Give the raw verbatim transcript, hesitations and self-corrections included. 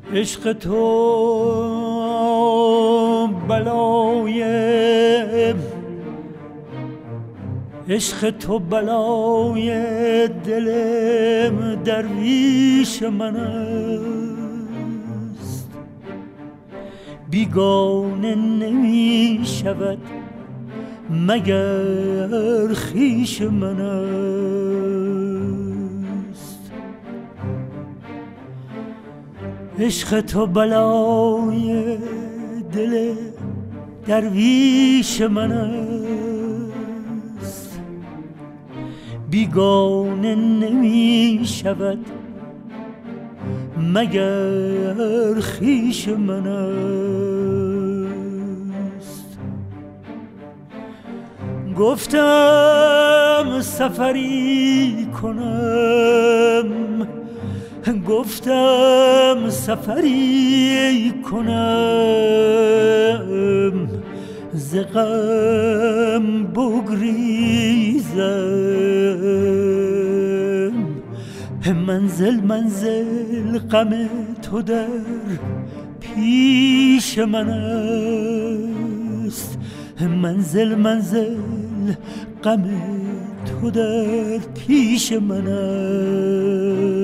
عشق تو بلای عشق تو بلای دل درویش من است، بیگانه نمی شود مگر خویش من است. عشق تو بلای دل درویش من است، بیگانه نمی شود مگر خویش من است. گفتم سفری کنم، گفتم سفری کنم، ز غم بگریزم. منزل منزل غم تو در پیش من است، منزل منزل غم تو در پیش من است.